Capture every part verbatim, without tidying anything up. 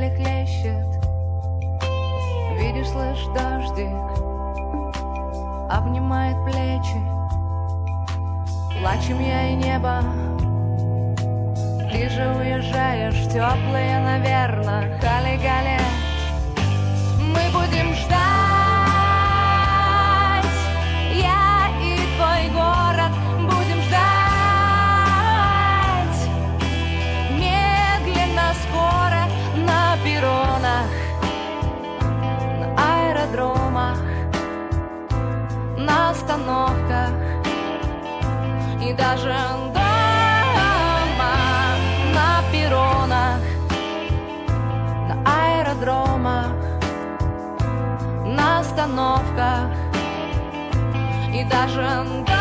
вдали хлещет. Видишь, слышь, дождик обнимает плечи. Плачем я и небо. Ты же уезжаешь, теплые, наверно, хали-гали. Мы будем ждать, я и твой город будем ждать. Медленно, скоро на перронах, на аэродромах, на остановках и даже дома, на перронах, на аэродромах, на остановках и даже дома.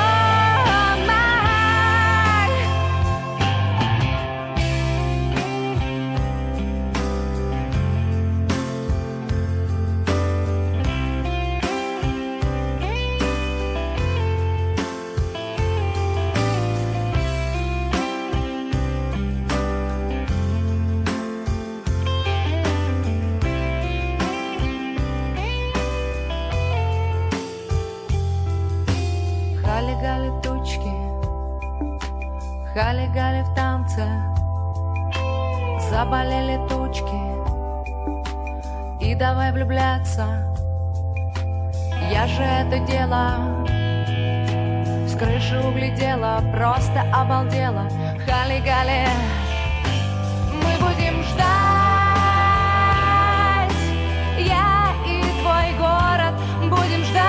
Хали-гали тучки, хали-гали в танце, заболели тучки, и давай влюбляться. Я же это дело с крыши углядела, просто обалдела. Хали-гали, мы будем ждать, я и твой город будем ждать.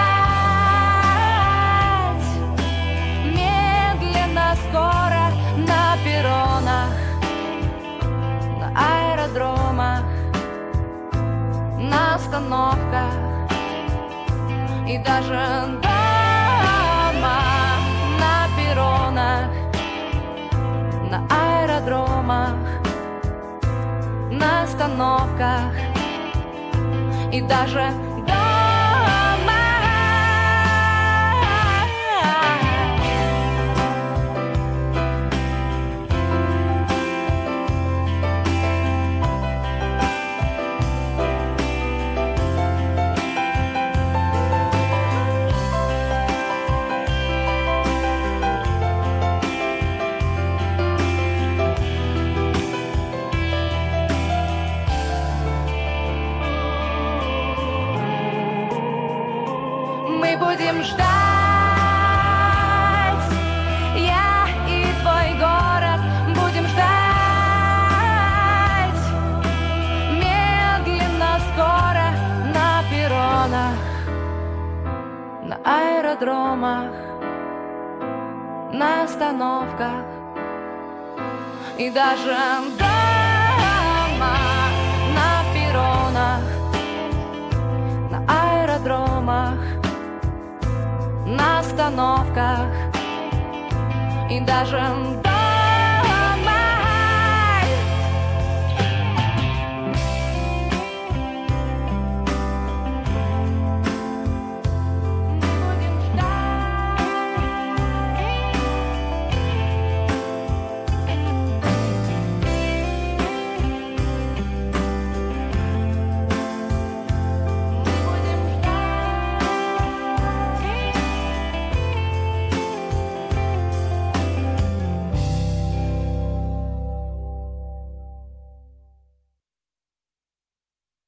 Скоро на перронах, на аэродромах, на остановках и даже дома, на перронах, на аэродромах, на остановках и даже мы будем ждать, я и твой город будем ждать. Медленно, скоро на перронах, на аэродромах, на остановках и даже дома, на перронах, на аэродромах, на остановках и даже